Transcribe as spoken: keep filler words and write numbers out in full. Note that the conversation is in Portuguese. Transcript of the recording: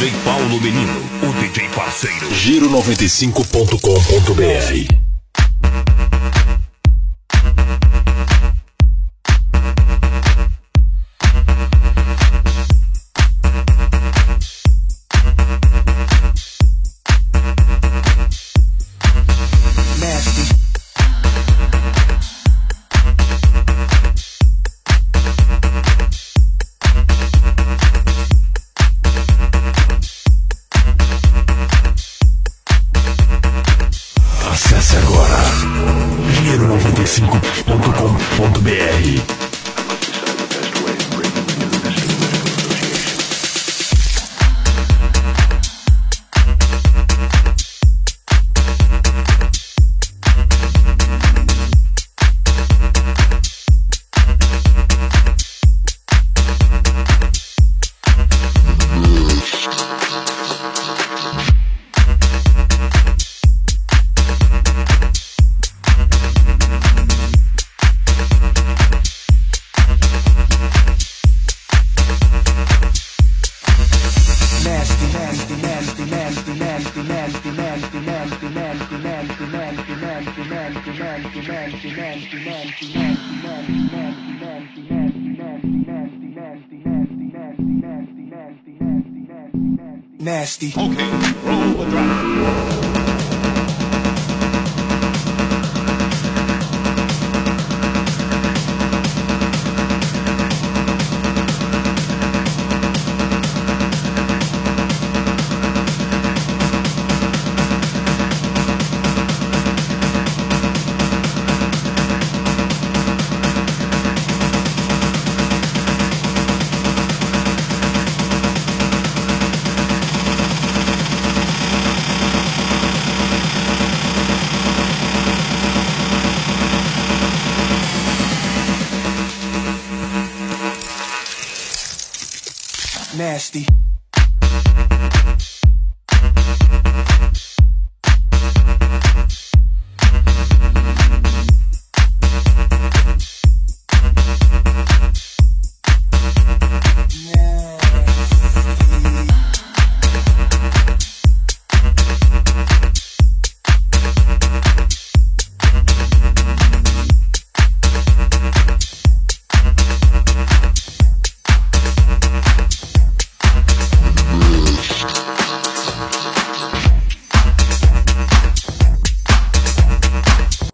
J Paulo Menino, o D J parceiro. Giro noventa e cinco ponto com ponto br. Acesse agora giro noventa e cinco ponto com ponto br. Nasty. Okay, roll the drum. Nasty.